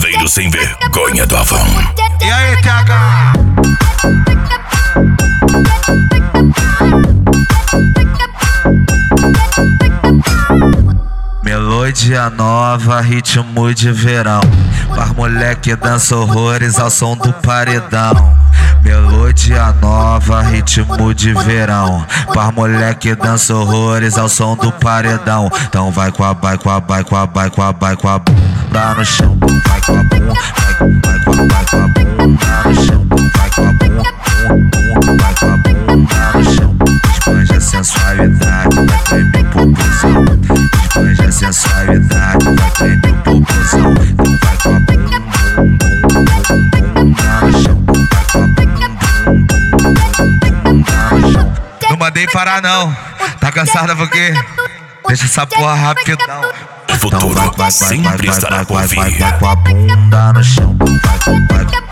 Pagodeiro sem vergonha do Avon. E aí, TH? Melodia nova, ritmo de verão. Faz moleque dança horrores ao som do paredão. Melodia nova, ritmo de verão. Faz moleque dança horrores ao som do paredão. Então vai com a bunda no chão. Vai com a bunda, vai com a bunda no chão. Vai com a bunda, vai com a bunda no chão. Espanja a sensualidade, vai tremer o popozão. Espanja a sensualidade, vai tremer o popozão. Então vai com a bunda no chão. Vai com a bunda no chão. Não mandei parar não, tá cansada porque deixa essa porra rapidão. O futuro sempre estará por vir. Vai com a bunda no chão. Vai